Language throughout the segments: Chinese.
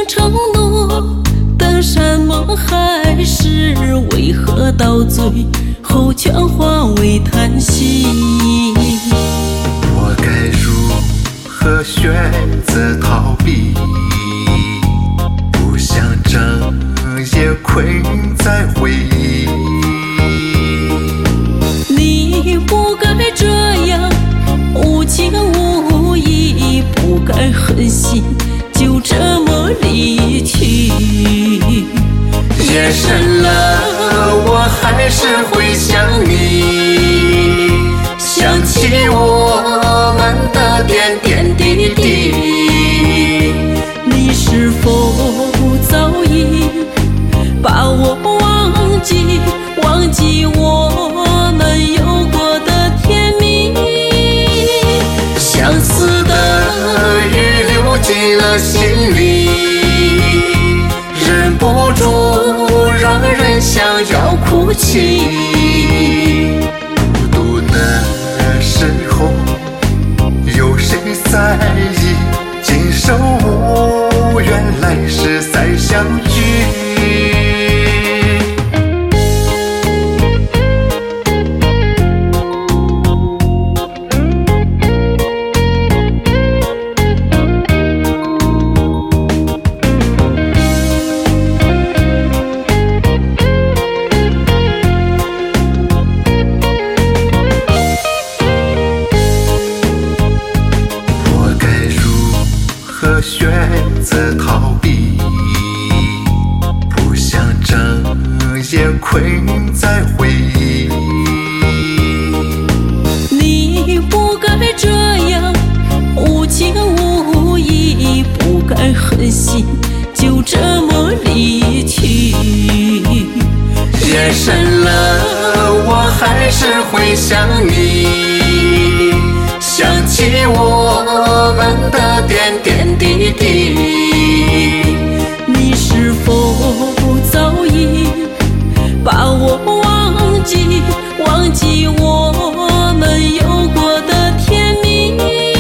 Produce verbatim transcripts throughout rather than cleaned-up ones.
承诺的山盟海誓，为何到最后全化为叹息？ 我该如何选择逃避？不想整夜困在回忆。 你不该这样无情无义，不该狠心就这么离去。 夜深了，我还是会想你，想起我们的点点滴滴。 你是否早已把我忘记，忘记我们有过的甜蜜？相思的雨流进了心里，忍不住让人想要哭泣。孤独的时候，有谁在意？今生无缘，来世再相聚。何选择逃避？不想整夜困在回忆。 你不该这样无情无义，不该狠心就这么离去。 夜深了，我还是会想你，想起我们的点点滴滴。 你是否早已把我忘记，忘记我们有过的甜蜜？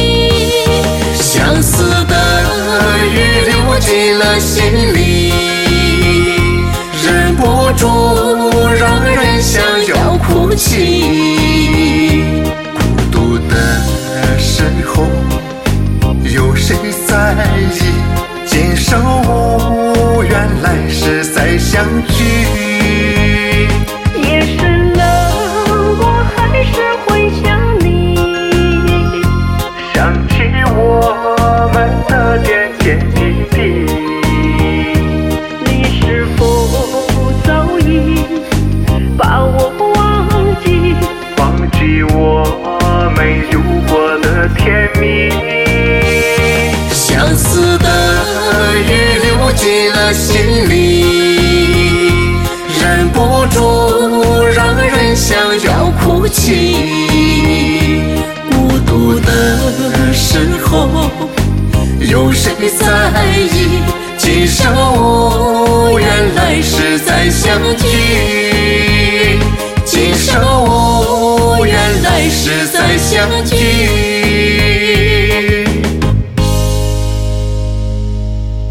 相思的雨流进了心里，忍不住让人想要哭泣。孤独的时候，有谁在意？今生无缘，来世再相聚。 夜深了，我还是会想你， 想起我们的点点滴滴。 你是否早已把我忘记， 忘记我们有过的甜蜜？相思的雨流进了心里，忍不住让人想要哭泣。 孤独的时候有谁在意？今生无缘，来世再相聚。今生无缘，来世再相聚。